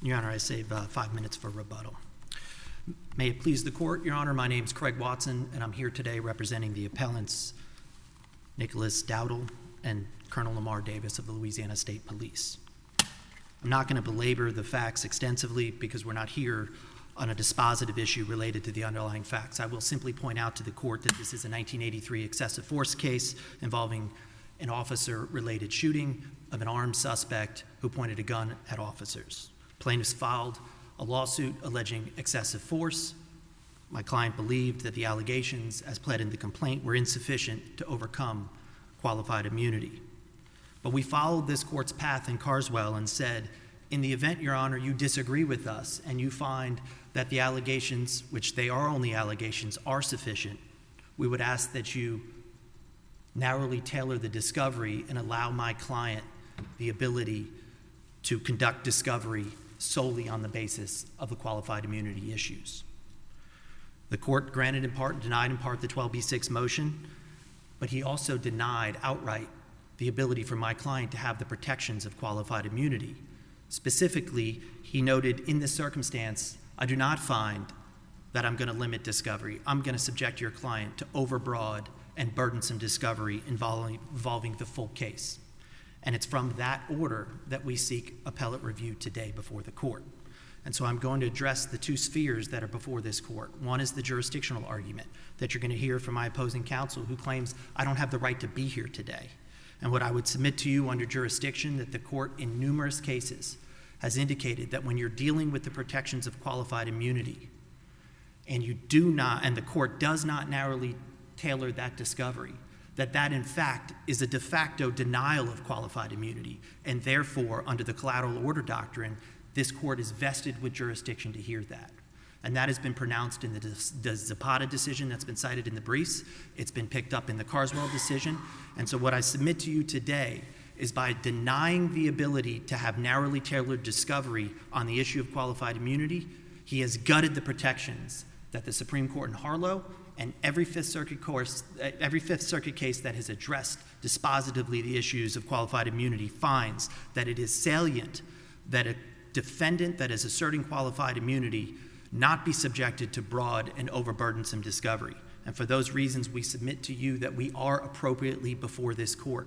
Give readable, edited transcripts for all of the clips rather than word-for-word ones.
Your Honor, I save 5 minutes for rebuttal. May it please the Court, Your Honor, my name is Craig Watson, and I'm here today representing the appellants Nicholas Dowdle and Colonel Lamar Davis of the Louisiana State Police. I'm not going to belabor the facts extensively because we're not here on a dispositive issue related to the underlying facts. I will simply point out to the Court that this is a 1983 excessive force case involving an officer-related shooting of an armed suspect who pointed a gun at officers. Plaintiffs filed a lawsuit alleging excessive force. My client believed that the allegations, as pled in the complaint, were insufficient to overcome qualified immunity. But we followed this Court's path in Carswell and said, in the event, Your Honor, you disagree with us and you find that the allegations, which they are only allegations, are sufficient, we would ask that you narrowly tailor the discovery and allow my client the ability to conduct discovery solely on the basis of the qualified immunity issues. The Court granted in part and denied in part the 12b6 motion, but he also denied outright the ability for my client to have the protections of qualified immunity. Specifically, he noted, in this circumstance, I do not find that I'm going to limit discovery. I'm going to subject your client to overbroad and burdensome discovery involving the full case. And it's from that order that we seek appellate review today before the Court. And so I'm going to address the two spheres that are before this Court. One is the jurisdictional argument that you're going to hear from my opposing counsel who claims I don't have the right to be here today. And what I would submit to you under jurisdiction, that the Court in numerous cases has indicated that when you're dealing with the protections of qualified immunity and you do not, and the Court does not narrowly tailor that discovery, that in fact is a de facto denial of qualified immunity, and therefore under the collateral order doctrine, this Court is vested with jurisdiction to hear that. And that has been pronounced in the Zapata decision that's been cited in the briefs. It's been picked up in the Carswell decision. And so what I submit to you today is, by denying the ability to have narrowly tailored discovery on the issue of qualified immunity, he has gutted the protections that the Supreme Court in Harlow and every Fifth Circuit case that has addressed dispositively the issues of qualified immunity finds that it is salient that a defendant that is asserting qualified immunity not be subjected to broad and overburdensome discovery. And for those reasons, we submit to you that we are appropriately before this Court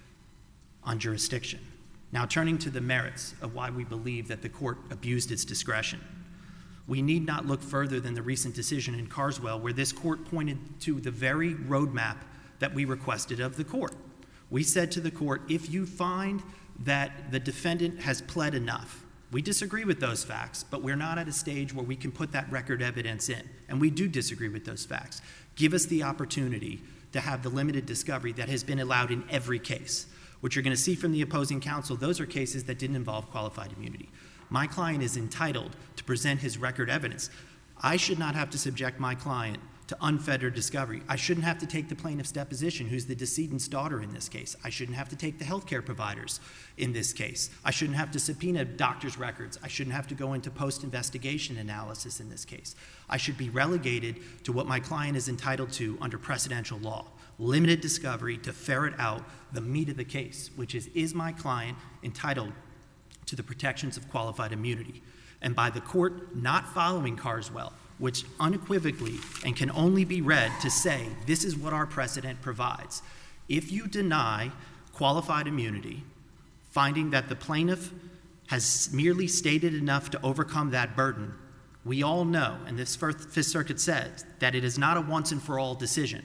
on jurisdiction. Now, turning to the merits of why we believe that the Court abused its discretion, we need not look further than the recent decision in Carswell, where this Court pointed to the very roadmap that we requested of the Court. We said to the Court, if you find that the defendant has pled enough, we disagree with those facts, but we're not at a stage where we can put that record evidence in, and we do disagree with those facts. Give us the opportunity to have the limited discovery that has been allowed in every case. What you're going to see from the opposing counsel, those are cases that didn't involve qualified immunity. My client is entitled to present his record evidence. I should not have to subject my client to unfettered discovery. I shouldn't have to take the plaintiff's deposition, who's the decedent's daughter in this case. I shouldn't have to take the healthcare providers in this case. I shouldn't have to subpoena doctors' records. I shouldn't have to go into post-investigation analysis in this case. I should be relegated to what my client is entitled to under precedential law, limited discovery to ferret out the meat of the case, which is my client entitled to the protections of qualified immunity? And by the Court not following Carswell, which unequivocally and can only be read to say this is what our precedent provides. If you deny qualified immunity, finding that the plaintiff has merely stated enough to overcome that burden, we all know, and this Fifth Circuit says, that it is not a once and for all decision.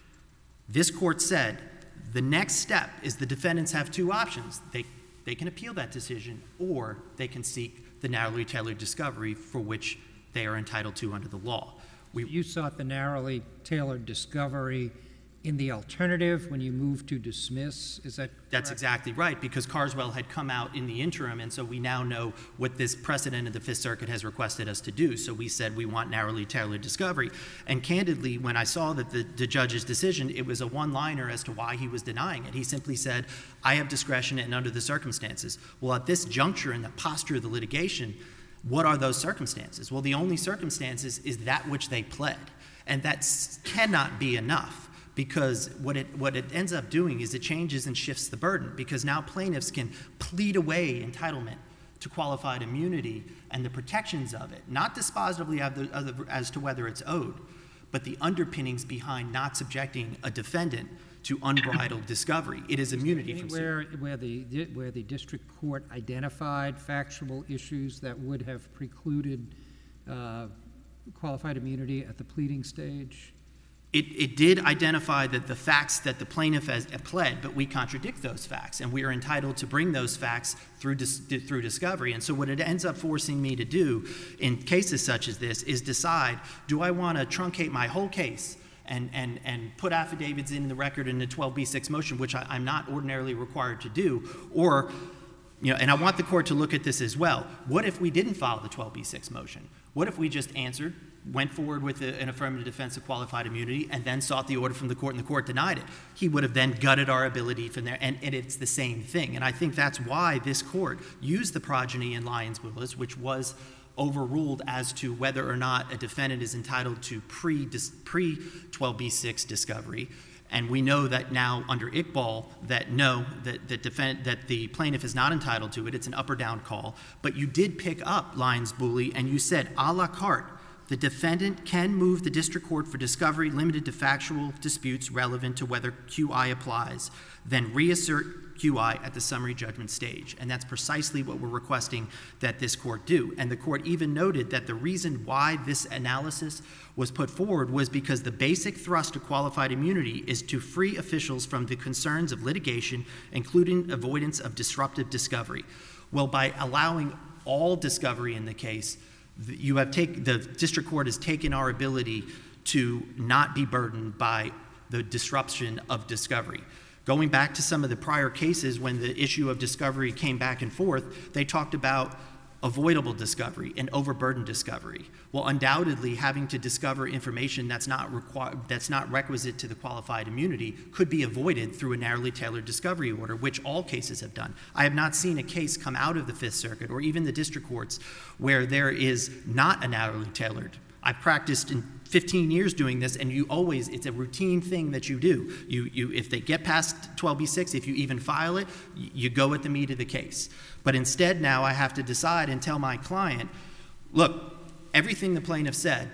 This Court said the next step is the defendants have two options. They can appeal that decision, or they can seek the narrowly tailored discovery for which they are entitled to under the law. You sought the narrowly tailored discovery in the alternative when you moved to dismiss, is that correct? That's exactly right, because Carswell had come out in the interim, and so we now know what this precedent of the Fifth Circuit has requested us to do. So we said we want narrowly tailored discovery. And candidly, when I saw that the judge's decision, it was a one-liner as to why he was denying it. He simply said, I have discretion and under the circumstances. Well, at this juncture in the posture of the litigation, what are those circumstances? Well, the only circumstances is that which they pled. And that cannot be enough, because what it ends up doing is it changes and shifts the burden, because now plaintiffs can plead away entitlement to qualified immunity and the protections of it, not dispositively as to whether it's owed, but the underpinnings behind not subjecting a defendant to unbridled discovery. It is immunity from suit. Anywhere where the district court identified factual issues that would have precluded qualified immunity at the pleading stage? It did identify that the facts that the plaintiff has pled, but we contradict those facts, and we are entitled to bring those facts through discovery. And so what it ends up forcing me to do in cases such as this is decide, do I want to truncate my whole case and put affidavits in the record in the 12b6 motion, which I'm not ordinarily required to do, or, and I want the court to look at this as well. What if we didn't file the 12b6 motion? What if we just answered, went forward with an affirmative defense of qualified immunity, and then sought the order from the court, and the court denied it? He would have then gutted our ability from there, and it's the same thing. And I think that's why this court used the progeny in Lyons-Willis, which was overruled as to whether or not a defendant is entitled to pre-12b6 discovery. And we know that now under Iqbal that no, that the plaintiff is not entitled to it. It's an up or down call. But you did pick up Lyons-Bully, and you said, a la carte, the defendant can move the district court for discovery limited to factual disputes relevant to whether QI applies, then reassert QI at the summary judgment stage. And that's precisely what we're requesting that this court do. And the court even noted that the reason why this analysis was put forward was because the basic thrust of qualified immunity is to free officials from the concerns of litigation, including avoidance of disruptive discovery. Well, by allowing all discovery in the case, the district court has taken our ability to not be burdened by the disruption of discovery. Going back to some of the prior cases when the issue of discovery came back and forth, they talked about avoidable discovery and overburdened discovery. Well, undoubtedly, having to discover information that's not requisite to the qualified immunity could be avoided through a narrowly tailored discovery order, which all cases have done. I have not seen a case come out of the Fifth Circuit or even the district courts where there is not a narrowly tailored. I've practiced in 15 years doing this, and it's a routine thing that you do. If they get past 12b6, if you even file it, you go at the meat of the case. But instead now I have to decide and tell my client, look, everything the plaintiff said,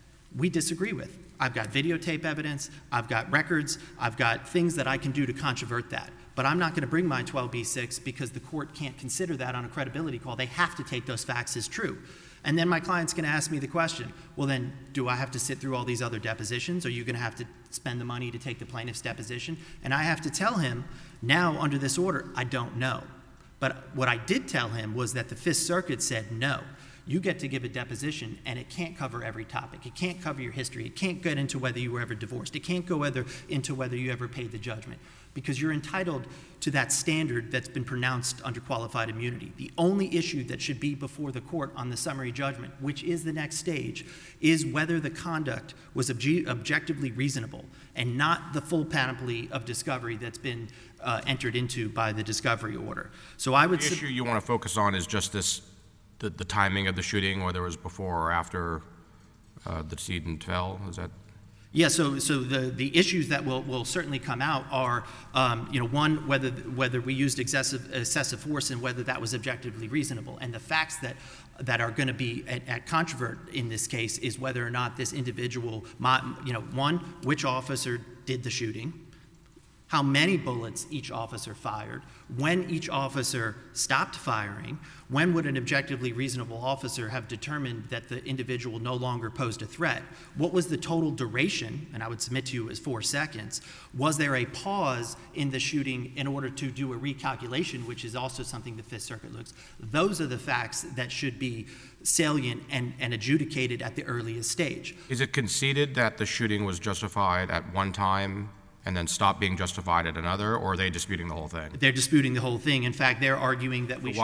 we disagree with. I've got videotape evidence, I've got records, I've got things that I can do to controvert that. But I'm not going to bring my 12b6 because the court can't consider that on a credibility call. They have to take those facts as true. And then my client's going to ask me the question, well then, do I have to sit through all these other depositions? Are you going to have to spend the money to take the plaintiff's deposition? And I have to tell him, now under this order, I don't know. But what I did tell him was that the Fifth Circuit said, no, you get to give a deposition, and it can't cover every topic. It can't cover your history. It can't get into whether you were ever divorced. It can't go into whether you ever paid the judgment, because you're entitled to that standard that's been pronounced under qualified immunity. The only issue that should be before the court on the summary judgment, which is the next stage, is whether the conduct was objectively reasonable and not the full panoply of discovery that's been entered into by the discovery order. So I would... The issue you want to focus on is just this, the timing of the shooting, whether it was before or after the decedent fell, is that... Yeah, so the issues that will certainly come out are, one, whether we used excessive force and whether that was objectively reasonable. And the facts that are going to be at controvert in this case is whether or not this individual, one, which officer did the shooting, how many bullets each officer fired, when each officer stopped firing, when would an objectively reasonable officer have determined that the individual no longer posed a threat, what was the total duration, and I would submit to you as 4 seconds, was there a pause in the shooting in order to do a recalculation, which is also something the Fifth Circuit looks. Those are the facts that should be salient and adjudicated at the earliest stage. Is it conceded that the shooting was justified at one time and then stop being justified at another, or are they disputing the whole thing? They're disputing the whole thing. In fact, they're arguing that we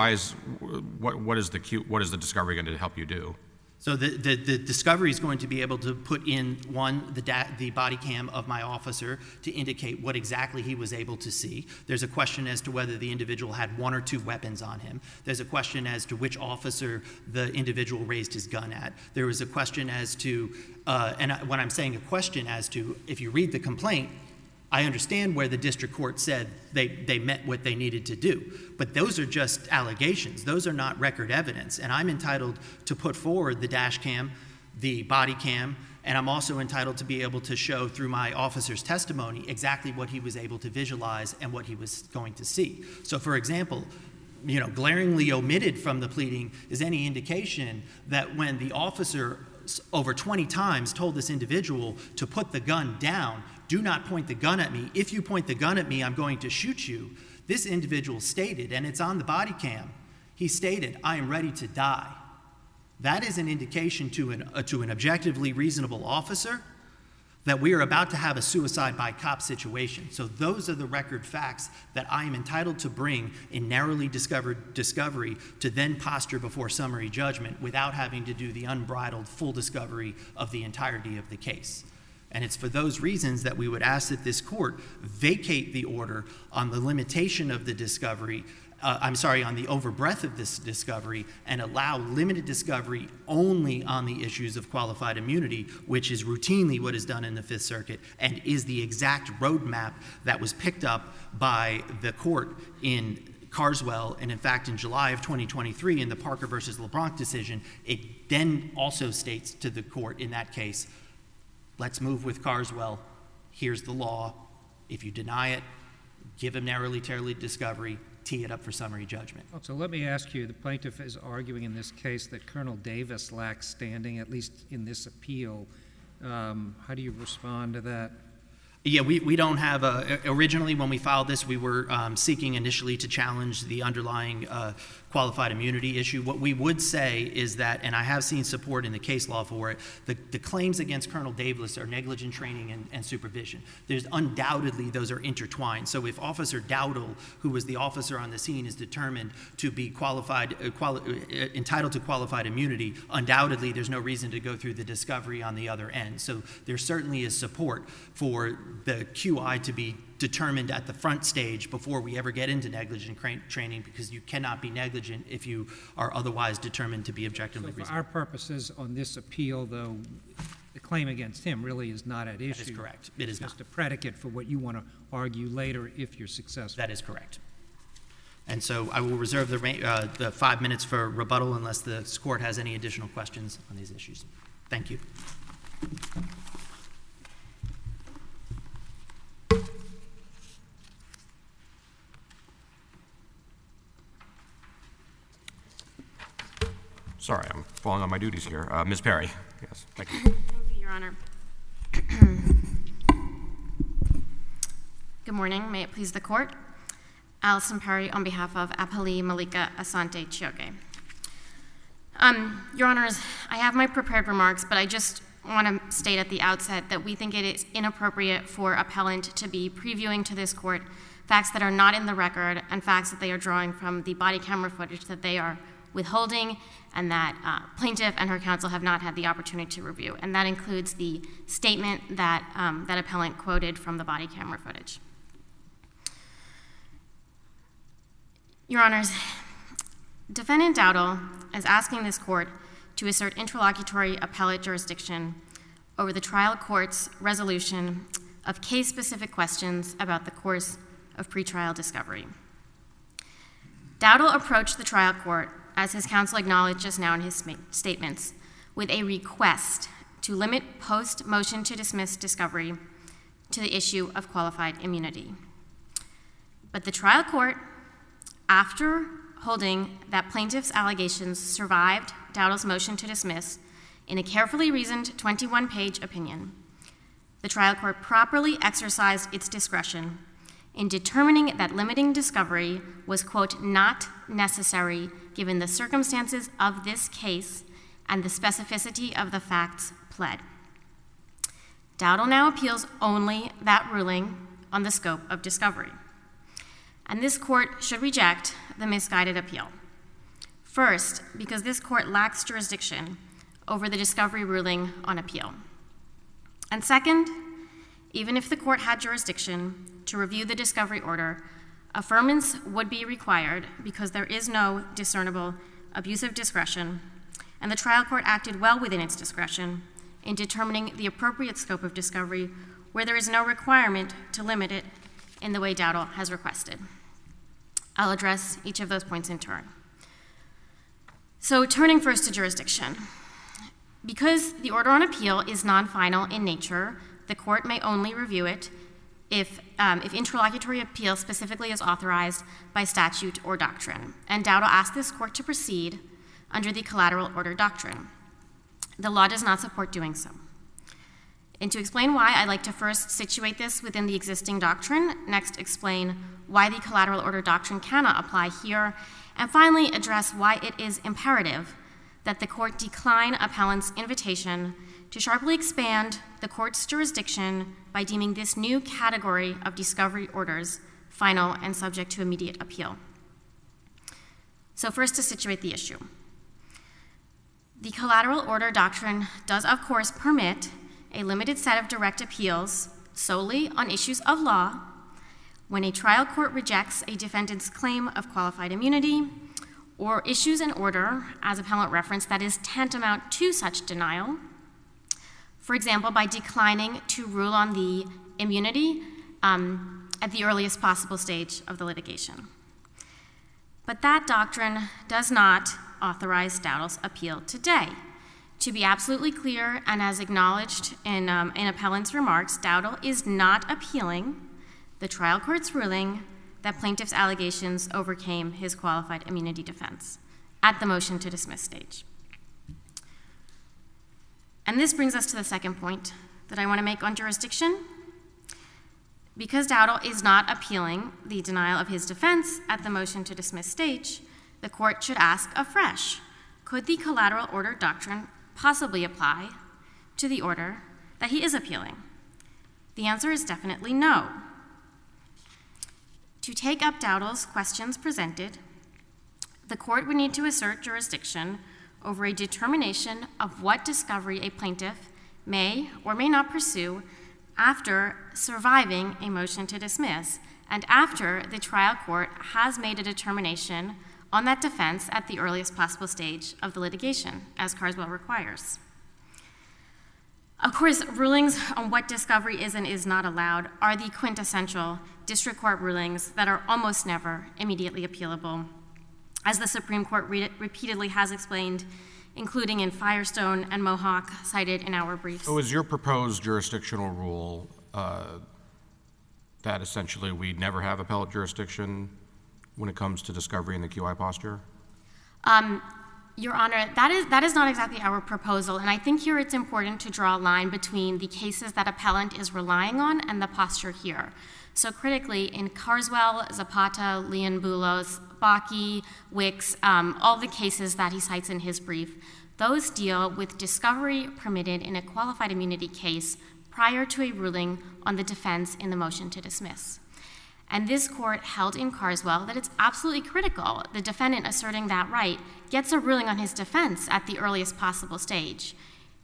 what is the discovery going to help you do? So the discovery is going to be able to put in, one, the body cam of my officer to indicate what exactly he was able to see. There's a question as to whether the individual had 1 or 2 weapons on him. There's a question as to which officer the individual raised his gun at. There was a question as to, when I'm saying a question as to, if you read the complaint, I understand where the district court said they met what they needed to do, but those are just allegations. Those are not record evidence, and I'm entitled to put forward the dash cam, the body cam, and I'm also entitled to be able to show through my officer's testimony exactly what he was able to visualize and what he was going to see. So, for example, glaringly omitted from the pleading is any indication that when the officer over 20 times told this individual to put the gun down, do not point the gun at me. If you point the gun at me, I'm going to shoot you. This individual stated, and it's on the body cam, he stated, I am ready to die. That is an indication to an objectively reasonable officer that we are about to have a suicide by cop situation. So those are the record facts that I am entitled to bring in narrowly discovered discovery to then posture before summary judgment without having to do the unbridled full discovery of the entirety of the case. And it's for those reasons that we would ask that this court vacate the order on the limitation of the discovery, on the overbreadth of this discovery, and allow limited discovery only on the issues of qualified immunity, which is routinely what is done in the Fifth Circuit and is the exact roadmap that was picked up by the court in Carswell, and in fact in July of 2023 in the Parker versus LeBlanc decision. It then also states to the court in that case, let's move with Carswell, here's the law, if you deny it, give him narrowly tailored discovery, tee it up for summary judgment. So let me ask you, the plaintiff is arguing in this case that Colonel Davis lacks standing, at least in this appeal. How do you respond to that? Yeah, we don't have originally when we filed this, we were seeking initially to challenge the underlying qualified immunity issue. What we would say is that, and I have seen support in the case law for it, the claims against Colonel Davis are negligent training and supervision. There's undoubtedly, those are intertwined. So if Officer Dowdle, who was the officer on the scene, is determined to be entitled to qualified immunity, undoubtedly there's no reason to go through the discovery on the other end. So there certainly is support for the QI to be determined at the front stage before we ever get into negligent training, because you cannot be negligent if you are otherwise determined to be objectively reasonable. So for our purposes on this appeal, though, the claim against him really is not at issue. That is correct. It is just a predicate for what you want to argue later if you're successful. That is correct. And so I will reserve the 5 minutes for rebuttal unless the court has any additional questions on these issues. Thank you. Sorry, I'm falling on my duties here. Ms. Perry. Yes, thank you. Thank you, Your Honor. Good morning. May it please the court. Allison Perry on behalf of Appali Malika Asante Chioke. Your Honors, I have my prepared remarks, but I just want to state at the outset that we think it is inappropriate for appellant to be previewing to this court facts that are not in the record and facts that they are drawing from the body camera footage that they are withholding and that plaintiff and her counsel have not had the opportunity to review. And that includes the statement that that appellant quoted from the body camera footage. Your Honors, Defendant Dowdle is asking this court to assert interlocutory appellate jurisdiction over the trial court's resolution of case-specific questions about the course of pretrial discovery. Dowdle approached the trial court, as his counsel acknowledged just now in his statements, with a request to limit post-motion to dismiss discovery to the issue of qualified immunity. But the trial court, after holding that plaintiff's allegations survived Dowdle's motion to dismiss in a carefully reasoned 21-page opinion, the trial court properly exercised its discretion in determining that limiting discovery was, quote, not necessary given the circumstances of this case and the specificity of the facts pled. Dowdle now appeals only that ruling on the scope of discovery. And this court should reject the misguided appeal. First, because this court lacks jurisdiction over the discovery ruling on appeal. And second, even if the court had jurisdiction to review the discovery order, affirmance would be required because there is no discernible abuse of discretion, and the trial court acted well within its discretion in determining the appropriate scope of discovery where there is no requirement to limit it in the way Dowdle has requested. I'll address each of those points in turn. So turning first to jurisdiction. Because the order on appeal is non-final in nature, the court may only review it if interlocutory appeal specifically is authorized by statute or doctrine. And Dowdle asked this court to proceed under the collateral order doctrine. The law does not support doing so. And to explain why, I'd like to first situate this within the existing doctrine, next explain why the collateral order doctrine cannot apply here, and finally address why it is imperative that the court decline appellant's invitation to sharply expand the court's jurisdiction by deeming this new category of discovery orders final and subject to immediate appeal. So first, to situate the issue. The collateral order doctrine does, of course, permit a limited set of direct appeals solely on issues of law when a trial court rejects a defendant's claim of qualified immunity or issues an order, as appellant referenced, that is tantamount to such denial. For example, by declining to rule on the immunity at the earliest possible stage of the litigation. But that doctrine does not authorize Dowdle's appeal today. To be absolutely clear, and as acknowledged in appellant's remarks, Dowdle is not appealing the trial court's ruling that plaintiff's allegations overcame his qualified immunity defense at the motion to dismiss stage. And this brings us to the second point that I want to make on jurisdiction. Because Dowdle is not appealing the denial of his defense at the motion to dismiss stage, the court should ask afresh, could the collateral order doctrine possibly apply to the order that he is appealing? The answer is definitely no. To take up Dowdle's questions presented, the court would need to assert jurisdiction over a determination of what discovery a plaintiff may or may not pursue after surviving a motion to dismiss and after the trial court has made a determination on that defense at the earliest possible stage of the litigation, as Carswell requires. Of course, rulings on what discovery is and is not allowed are the quintessential district court rulings that are almost never immediately appealable, as the Supreme Court repeatedly has explained, including in Firestone and Mohawk, cited in our briefs. So is your proposed jurisdictional rule that essentially we never have appellate jurisdiction when it comes to discovery in the QI posture? Your Honor, that is not exactly our proposal, and I think here it's important to draw a line between the cases that appellant is relying on and the posture here. So critically, in Carswell, Zapata, Leon Boulos, Bakke, Wicks, all the cases that he cites in his brief, those deal with discovery permitted in a qualified immunity case prior to a ruling on the defense in the motion to dismiss. And this court held in Carswell that it's absolutely critical the defendant asserting that right gets a ruling on his defense at the earliest possible stage.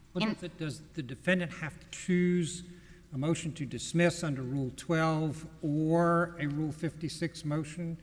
Does the defendant have to choose a motion to dismiss under Rule 12 or a Rule 56 motion?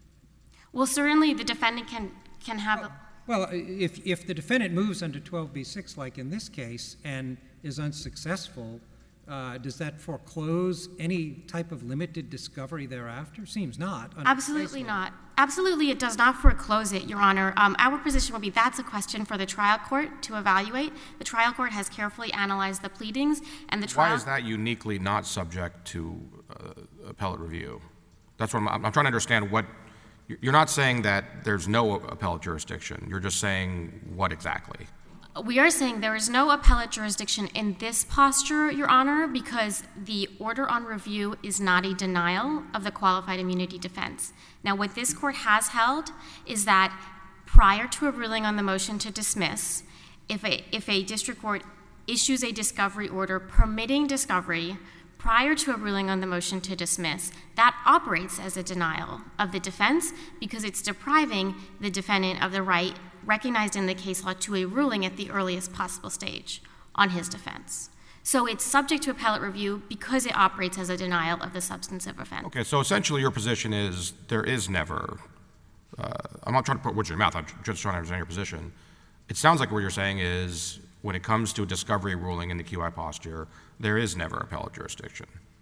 Well, certainly the defendant can have Well, if the defendant moves under 12b6, like in this case, and is unsuccessful, does that foreclose any type of limited discovery thereafter? Seems not. Absolutely not. Absolutely, it does not foreclose it, Your Honor. Our position will be that's a question for the trial court to evaluate. The trial court has carefully analyzed the pleadings, and the trial— Why is that uniquely not subject to appellate review? That's what I'm trying to understand. What you're not saying that there's no appellate jurisdiction. You're just saying what exactly? We are saying there is no appellate jurisdiction in this posture, Your Honor, because the order on review is not a denial of the qualified immunity defense. Now, what this court has held is that prior to a ruling on the motion to dismiss, if a district court issues a discovery order permitting discovery prior to a ruling on the motion to dismiss, that operates as a denial of the defense because it's depriving the defendant of the right recognized in the case law to a ruling at the earliest possible stage on his defense. So it's subject to appellate review because it operates as a denial of the substantive offense. Okay, so essentially your position is there is never, I'm not trying to put words in your mouth, I'm just trying to understand your position. It sounds like what you're saying is when it comes to a discovery ruling in the QI posture, there is never appellate jurisdiction.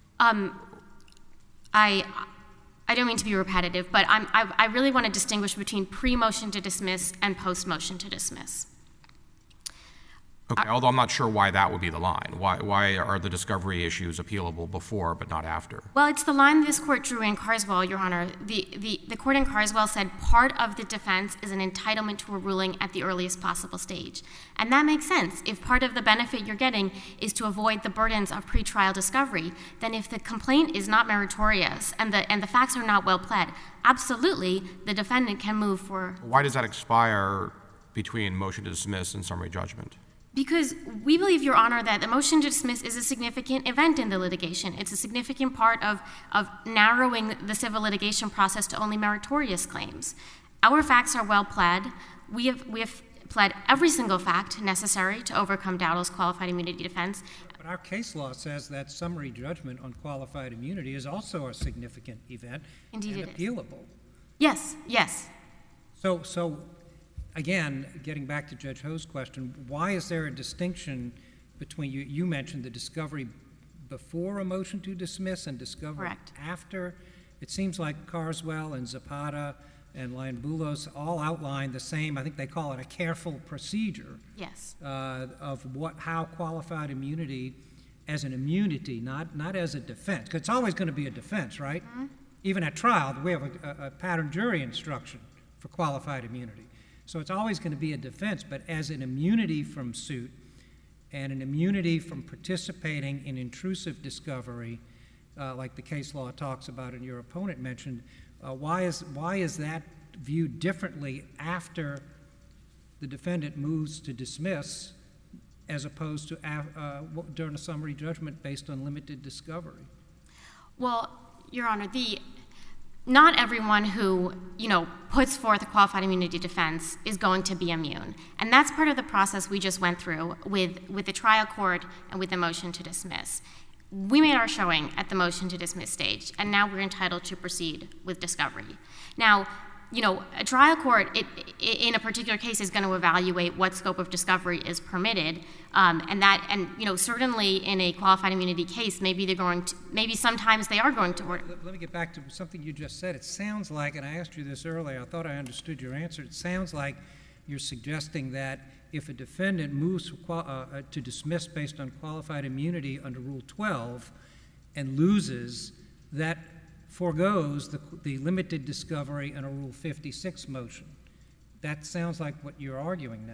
I don't mean to be repetitive, but I really want to distinguish between pre-motion to dismiss and post-motion to dismiss. Okay, although I'm not sure why that would be the line. Why are the discovery issues appealable before but not after? Well, it's the line this court drew in Carswell, Your Honor. The court in Carswell said part of the defense is an entitlement to a ruling at the earliest possible stage. And that makes sense. If part of the benefit you're getting is to avoid the burdens of pretrial discovery, then if the complaint is not meritorious and the facts are not well pled, absolutely the defendant can move for... Why does that expire between motion to dismiss and summary judgment? Because we believe, Your Honor, that the motion to dismiss is a significant event in the litigation. It's a significant part of narrowing the civil litigation process to only meritorious claims. Our facts are well pled. We have pled every single fact necessary to overcome Dowdell's qualified immunity defense. But our case law says that summary judgment on qualified immunity is also a significant event. Indeed and it appealable. Yes, yes. So again, getting back to Judge Ho's question, why is there a distinction between, you mentioned the discovery before a motion to dismiss and discovery Correct. after? It seems like Carswell and Zapata and Lion-Bulos all outline the same, I think they call it a careful procedure. Yes. Of how qualified immunity as an immunity, not as a defense, because it's always going to be a defense, right? Mm-hmm. Even at trial, we have a pattern jury instruction for qualified immunity. So it's always going to be a defense, but as an immunity from suit and an immunity from participating in intrusive discovery, like the case law talks about and your opponent mentioned, why is that viewed differently after the defendant moves to dismiss as opposed to during a summary judgment based on limited discovery? Well, Your Honor, not everyone who, puts forth a qualified immunity defense is going to be immune. And that's part of the process we just went through with the trial court and with the motion to dismiss. We made our showing at the motion to dismiss stage, and now we're entitled to proceed with discovery. Now, a trial court in a particular case is going to evaluate what scope of discovery is permitted, and certainly in a qualified immunity case, maybe sometimes they are going to work. Let me get back to something you just said. It sounds like, and I asked you this earlier, I thought I understood your answer. It sounds like you're suggesting that if a defendant moves to dismiss based on qualified immunity under Rule 12 and loses, that foregoes the limited discovery in a Rule 56 motion. That sounds like what you're arguing now.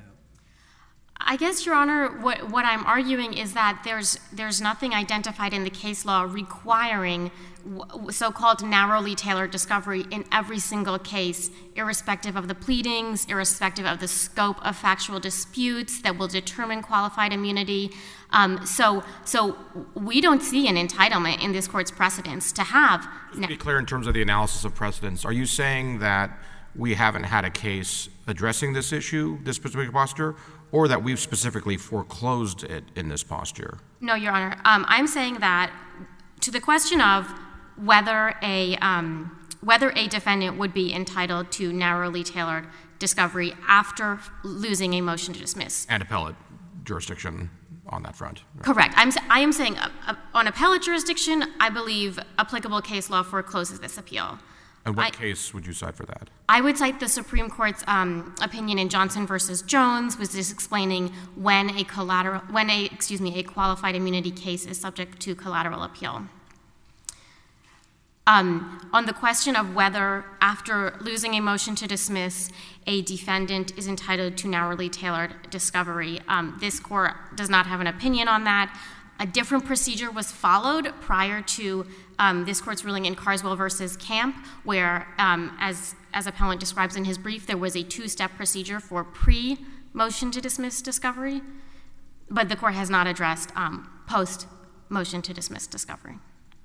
I guess, Your Honor, what I'm arguing is that there's nothing identified in the case law requiring so-called narrowly tailored discovery in every single case, irrespective of the pleadings, irrespective of the scope of factual disputes that will determine qualified immunity. So we don't see an entitlement in this court's precedents to have. Just to be clear in terms of the analysis of precedents, are you saying that we haven't had a case addressing this issue, this specific posture, or that we've specifically foreclosed it in this posture? No, Your Honor. I'm saying that to the question of whether a defendant would be entitled to narrowly tailored discovery after losing a motion to dismiss. And appellate jurisdiction on that front. Correct. I am saying on appellate jurisdiction, I believe applicable case law forecloses this appeal. And what case would you cite for that? I would cite the Supreme Court's opinion in Johnson versus Jones, was just explaining when a qualified immunity case is subject to collateral appeal. On the question of whether, after losing a motion to dismiss, a defendant is entitled to narrowly tailored discovery, this court does not have an opinion on that. A different procedure was followed prior to this court's ruling in Carswell versus Camp, where, as appellant describes in his brief, there was a two-step procedure for pre-motion to dismiss discovery, but the court has not addressed post-motion to dismiss discovery.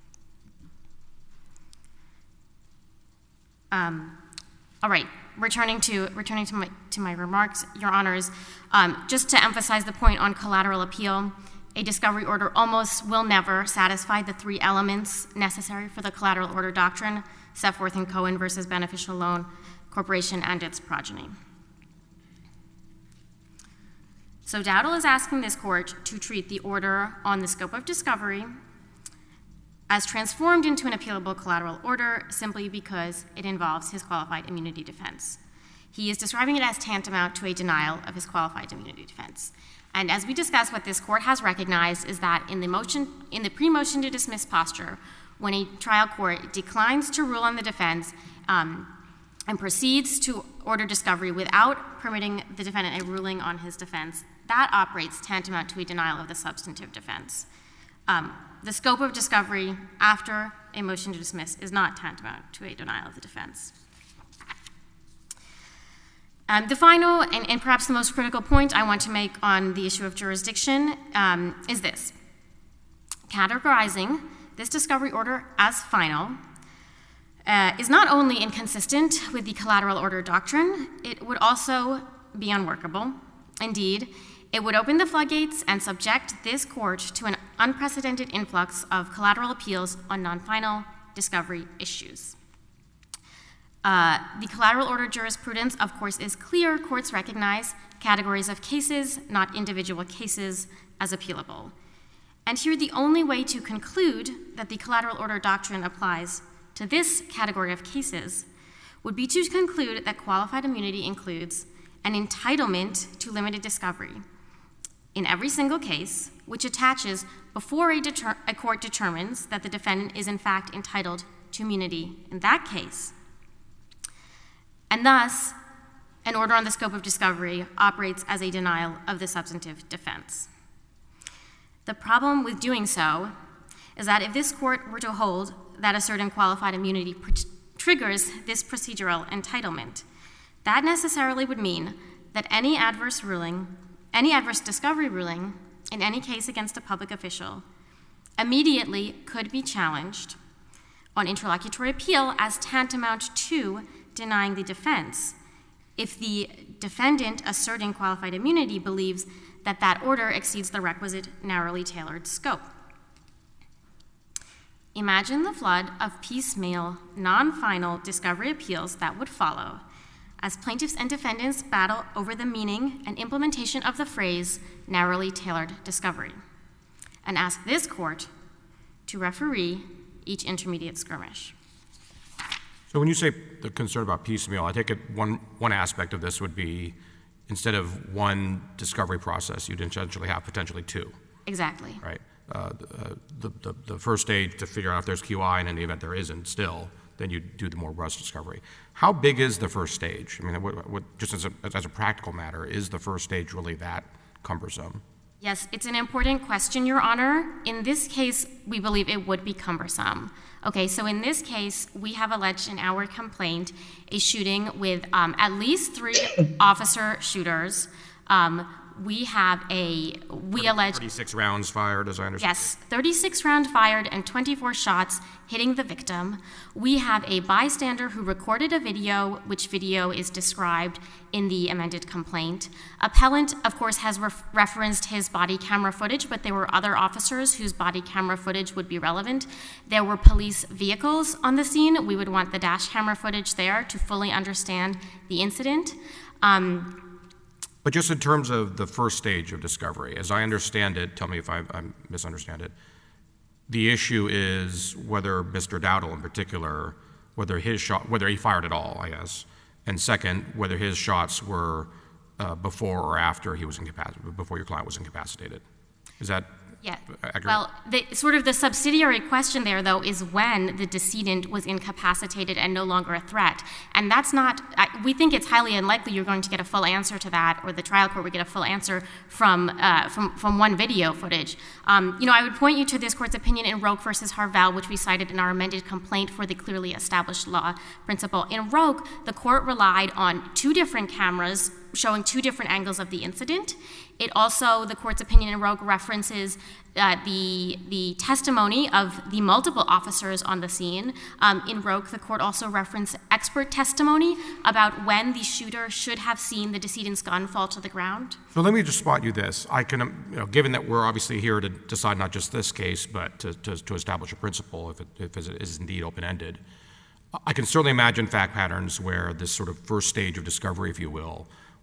All right, returning to my remarks, Your Honors, just to emphasize the point on collateral appeal, a discovery order almost will never satisfy the three elements necessary for the collateral order doctrine set forth in Cohen versus Beneficial Loan Corporation and its progeny. So Dowdle is asking this court to treat the order on the scope of discovery as transformed into an appealable collateral order simply because it involves his qualified immunity defense. He is describing it as tantamount to a denial of his qualified immunity defense. And as we discussed, what this court has recognized is that in the pre-motion to dismiss posture, when a trial court declines to rule on the defense and proceeds to order discovery without permitting the defendant a ruling on his defense, that operates tantamount to a denial of the substantive defense. The scope of discovery after a motion to dismiss is not tantamount to a denial of the defense. The final and perhaps the most critical point I want to make on the issue of jurisdiction is this. Categorizing this discovery order as final is not only inconsistent with the collateral order doctrine, it would also be unworkable. Indeed, it would open the floodgates and subject this court to an unprecedented influx of collateral appeals on non-final discovery issues. The collateral order jurisprudence, of course, is clear. Courts recognize categories of cases, not individual cases, as appealable. And here, the only way to conclude that the collateral order doctrine applies to this category of cases would be to conclude that qualified immunity includes an entitlement to limited discovery in every single case, which attaches before a court determines that the defendant is in fact entitled to immunity in that case. And thus, an order on the scope of discovery operates as a denial of the substantive defense. The problem with doing so is that if this court were to hold that a certain qualified immunity triggers this procedural entitlement, that necessarily would mean that any adverse discovery ruling in any case against a public official immediately could be challenged on interlocutory appeal as tantamount to denying the defense if the defendant asserting qualified immunity believes that that order exceeds the requisite narrowly tailored scope. Imagine the flood of piecemeal, non-final discovery appeals that would follow as plaintiffs and defendants battle over the meaning and implementation of the phrase narrowly tailored discovery, and ask this court to referee each intermediate skirmish. So when you say the concern about piecemeal, I take it one aspect of this would be instead of one discovery process, you'd essentially have potentially two. Exactly. Right. The first stage to figure out if there's QI, and in the event there isn't still, then you do the more robust discovery. How big is the first stage? I mean, just as a practical matter, is the first stage really that cumbersome? Yes, it's an important question, Your Honor. In this case, we believe it would be cumbersome. Okay, so in this case, we have alleged in our complaint a shooting with at least 3 officer shooters. We allege 36 rounds fired, as I understand. Yes, 36 rounds fired and 24 shots hitting the victim. We have a bystander who recorded a video, which video is described in the amended complaint. Appellant, of course, has referenced his body camera footage, but there were other officers whose body camera footage would be relevant. There were police vehicles on the scene. We would want the dash camera footage there to fully understand the incident. But just in terms of the first stage of discovery, as I understand it, tell me if I misunderstand it, the issue is whether Mr. Dowdle in particular, whether he fired at all, I guess, and second, whether his shots were before or after he was before your client was incapacitated. Is that accurate? Well, the subsidiary question there, though, is when the decedent was incapacitated and no longer a threat. And that's not, we think it's highly unlikely you're going to get a full answer to that, or the trial court would get a full answer from one video footage. I would point you to this court's opinion in Roque versus Harvell, which we cited in our amended complaint for the clearly established law principle. In Roque, the court relied on 2 different cameras showing 2 different angles of the incident. It also, the court's opinion in Roque references the testimony of the multiple officers on the scene. In Roque, the court also referenced expert testimony about when the shooter should have seen the decedent's gun fall to the ground. So let me just spot you this. I can, given that we're obviously here to decide not just this case, but to establish a principle if it is indeed open-ended, I can certainly imagine fact patterns where this sort of first stage of discovery, if you will,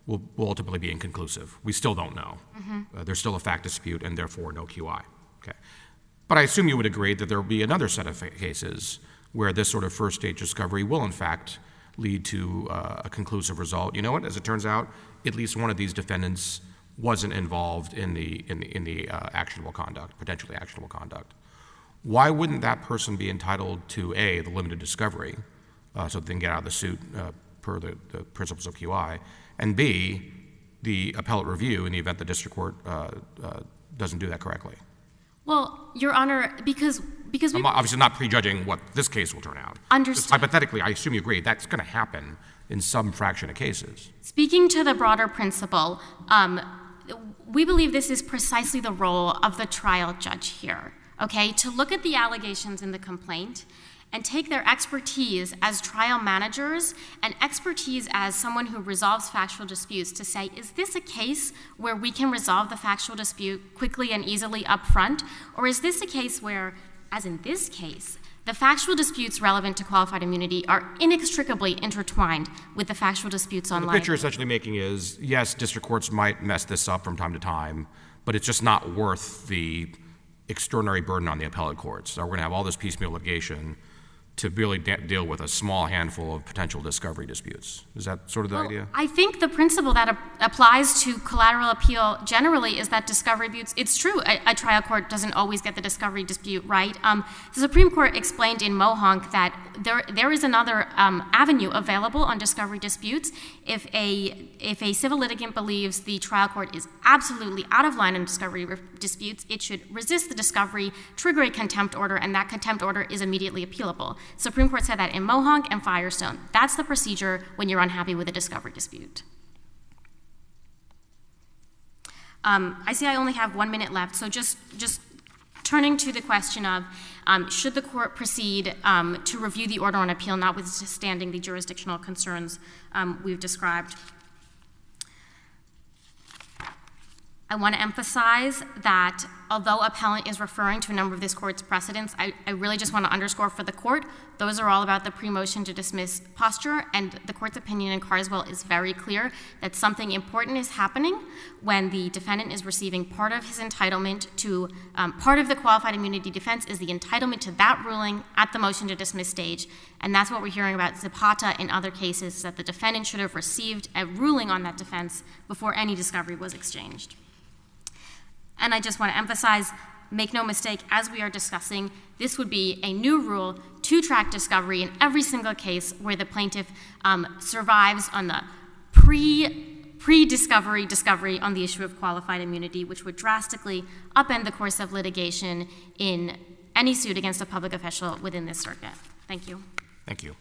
will ultimately be inconclusive. We still don't know. There's still a fact dispute and therefore no QI. Okay. But I assume you would agree that there will be another set of cases where this sort of first stage discovery will in fact lead to a conclusive result. You know what? As it turns out, at least one of these defendants wasn't involved in the actionable conduct, potentially actionable conduct. Why wouldn't that person be entitled to A, the limited discovery, so they can get out of the suit per the principles of QI, and B, the appellate review in the event the district court doesn't do that correctly? Well, Your Honor, because I'm obviously not prejudging what this case will turn out. Understood. Just hypothetically, I assume you agree that's going to happen in some fraction of cases. Speaking to the broader principle, we believe this is precisely the role of the trial judge here, okay? To look at the allegations in the complaint and take their expertise as trial managers and expertise as someone who resolves factual disputes to say, is this a case where we can resolve the factual dispute quickly and easily up front? Or is this a case where, as in this case, the factual disputes relevant to qualified immunity are inextricably intertwined with the factual disputes on The liability? picture you're essentially making is, yes, district courts might mess this up from time to time, but it's just not worth the extraordinary burden on the appellate courts. So we're going to have all this piecemeal litigation to really deal with a small handful of potential discovery disputes. Is that sort of the idea? I think the principle that applies to collateral appeal generally is that discovery disputes, it's true, a trial court doesn't always get the discovery dispute right. The Supreme Court explained in Mohonk that there is another avenue available on discovery disputes. If a civil litigant believes the trial court is absolutely out of line on discovery disputes, it should resist the discovery, trigger a contempt order, and that contempt order is immediately appealable. Supreme Court said that in Mohonk and Firestone. That's the procedure when you're unhappy with a discovery dispute. I see I only have 1 minute left, so just turning to the question of should the court proceed to review the order on appeal, notwithstanding the jurisdictional concerns we've described. I want to emphasize that although appellant is referring to a number of this court's precedents, I really just want to underscore for the court, those are all about the pre-motion to dismiss posture, and the court's opinion in Carswell is very clear that something important is happening when the defendant is receiving part of his entitlement to, part of the qualified immunity defense is the entitlement to that ruling at the motion to dismiss stage, and that's what we're hearing about Zapata in other cases, that the defendant should have received a ruling on that defense before any discovery was exchanged. And I just want to emphasize, make no mistake, as we are discussing, this would be a new rule to track discovery in every single case where the plaintiff survives on the pre-discovery discovery on the issue of qualified immunity, which would drastically upend the course of litigation in any suit against a public official within this circuit. Thank you. Thank you.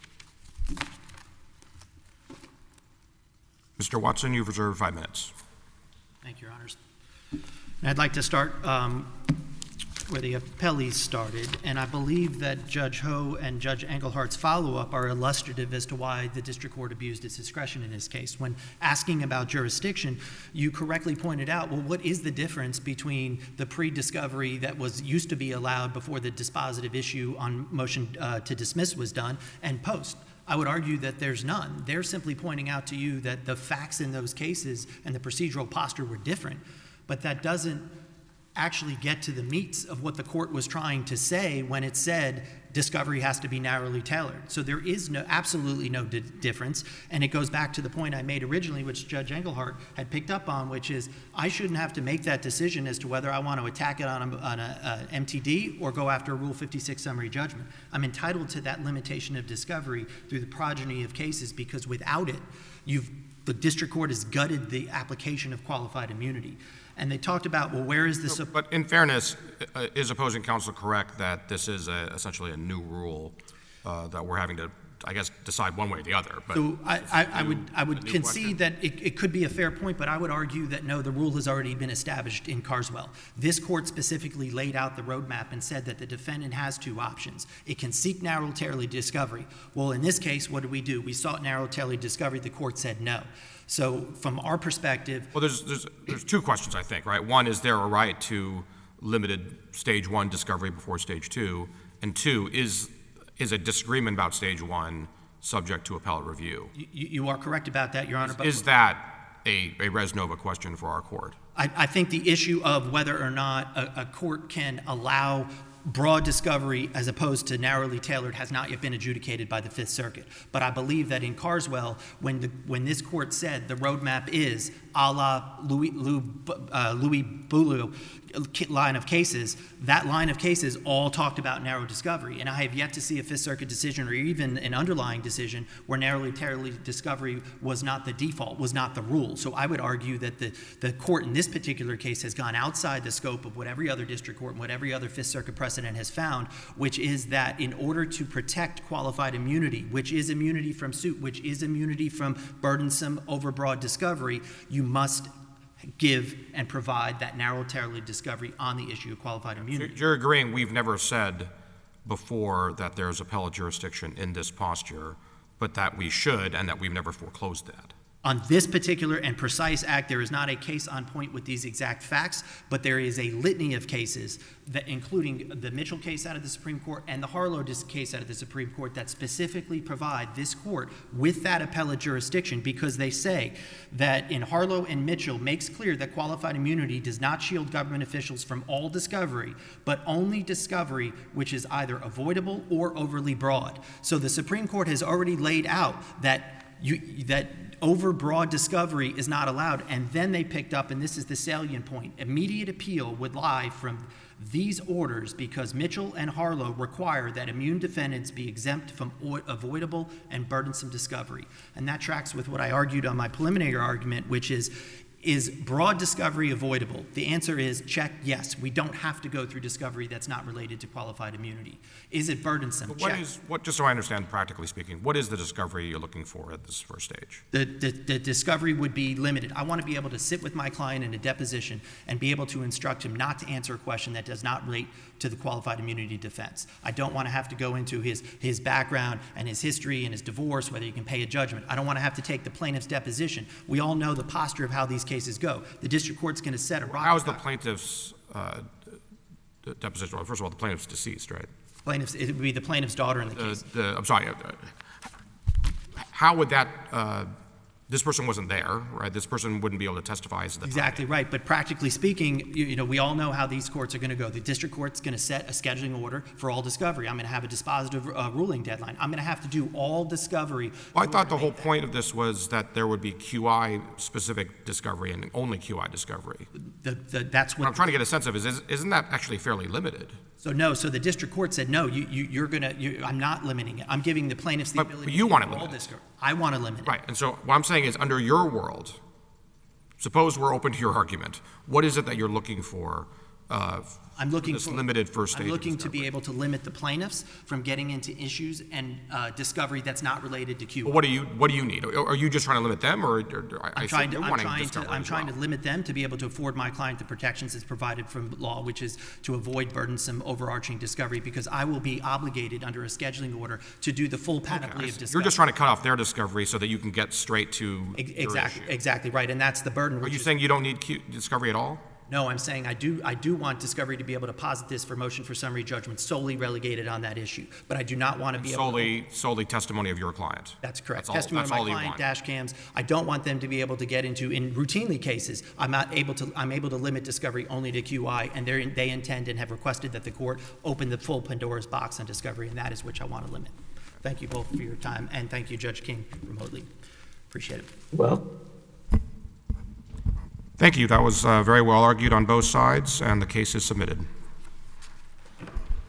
Mr. Watson, you've reserved 5 minutes. Thank you, Your Honors. And I'd like to start where the appellees started, and I believe that Judge Ho and Judge Engelhardt's follow-up are illustrative as to why the district court abused its discretion in this case. When asking about jurisdiction, you correctly pointed out, well, what is the difference between the pre-discovery that used to be allowed before the dispositive issue on motion to dismiss was done and post? I would argue that there's none. They're simply pointing out to you that the facts in those cases and the procedural posture were different. But that doesn't actually get to the meats of what the court was trying to say when it said discovery has to be narrowly tailored. So there is absolutely no difference, and it goes back to the point I made originally, which Judge Engelhardt had picked up on, which is I shouldn't have to make that decision as to whether I want to attack it on a MTD or go after a Rule 56 summary judgment. I'm entitled to that limitation of discovery through the progeny of cases because without it, the district court has gutted the application of qualified immunity. And they talked about, well, where is this? But in fairness, is opposing counsel correct that this is essentially a new rule that we're having to, I guess, decide one way or the other? But so I would concede that it could be a fair point, but I would argue that no, the rule has already been established in Carswell. This court specifically laid out the roadmap and said that the defendant has 2 options. It can seek narrow tailored discovery. Well, in this case, what did? We sought narrow tailored discovery. The court said no. So from our perspective... Well, there's 2 questions, I think, right? One, is there a right to limited stage 1 discovery before stage 2? And 2, is a disagreement about stage 1 subject to appellate review? You are correct about that, Your Honor. Is that a res nova question for our court. I think the issue of whether or not a court can allow broad discovery as opposed to narrowly tailored has not yet been adjudicated by the Fifth Circuit. But I believe that in Carswell, when this court said the roadmap is a la Louis Boulou line of cases, that line of cases all talked about narrow discovery. And I have yet to see a Fifth Circuit decision or even an underlying decision where narrowly tailored discovery was not the default, was not the rule. So I would argue that the court in this particular case has gone outside the scope of what every other district court and what every other Fifth Circuit precedent has found, which is that in order to protect qualified immunity, which is immunity from suit, which is immunity from burdensome overbroad discovery, you must give and provide that narrow tailored discovery on the issue of qualified immunity. So you're agreeing we've never said before that there's appellate jurisdiction in this posture, but that we should, and that we've never foreclosed that. On this particular and precise act, there is not a case on point with these exact facts, but there is a litany of cases, that, including the Mitchell case out of the Supreme Court and the Harlow case out of the Supreme Court, that specifically provide this court with that appellate jurisdiction, because they say that in Harlow and Mitchell makes clear that qualified immunity does not shield government officials from all discovery, but only discovery which is either avoidable or overly broad. So the Supreme Court has already laid out that overbroad discovery is not allowed, and then they picked up, and this is the salient point, immediate appeal would lie from these orders because Mitchell and Harlow require that immune defendants be exempt from avoidable and burdensome discovery. And that tracks with what I argued on my preliminary argument, which is broad discovery avoidable? The answer is check, yes. We don't have to go through discovery that's not related to qualified immunity. Is it burdensome? But check. Just so I understand practically speaking, what is the discovery you're looking for at this first stage? The discovery would be limited. I want to be able to sit with my client in a deposition and be able to instruct him not to answer a question that does not relate to the qualified immunity defense. I don't want to have to go into his background and his history and his divorce, whether he can pay a judgment. I don't want to have to take the plaintiff's deposition. We all know the posture of how these cases go. The district court's going to set a rock. How is the plaintiff's deposition? Well, first of all, the plaintiff's deceased, right? It would be the plaintiff's daughter in the case. I'm sorry. How would that? This person wasn't there, right? This person wouldn't be able to testify as the Exactly right. But practically speaking, we all know how these courts are going to go. The district court's going to set a scheduling order for all discovery. I'm going to have a dispositive ruling deadline. I'm going to have to do all discovery. Well, I thought the whole point of this was that there would be QI-specific discovery and only QI discovery. That's what I'm trying to get a sense of isn't that actually fairly limited? So no. So the district court said no. I'm not limiting it. I'm giving the plaintiffs the ability. But you want to all limit it. discovery. I want to limit it. Right. And so what I'm saying is, under your world, suppose we're open to your argument. What is it that you're looking for? I'm looking this limited first stage. I'm looking to be able to limit the plaintiffs from getting into issues and discovery that's not related to QI. Well, what do you need? Are you just trying to limit them, or I'm trying to limit them to be able to afford my client the protections that's provided from law, which is to avoid burdensome, overarching discovery, because I will be obligated under a scheduling order to do the full panoply of discovery. You're just trying to cut off their discovery so that you can get straight to exactly right, and that's the burden. Are you saying you don't need discovery at all? No, I'm saying I do want discovery to be able to posit this for motion for summary judgment solely relegated on that issue. But I do not want to be solely testimony of your client. That's correct. Testimony of my client, dash cams. I don't want them to be able to get into, in routinely cases, I'm able to limit discovery only to QI, and they intend and have requested that the court open the full Pandora's box on discovery, and that is which I want to limit. Thank you both for your time, and thank you, Judge King, remotely. Appreciate it. Well. Thank you. That was very well argued on both sides, and the case is submitted.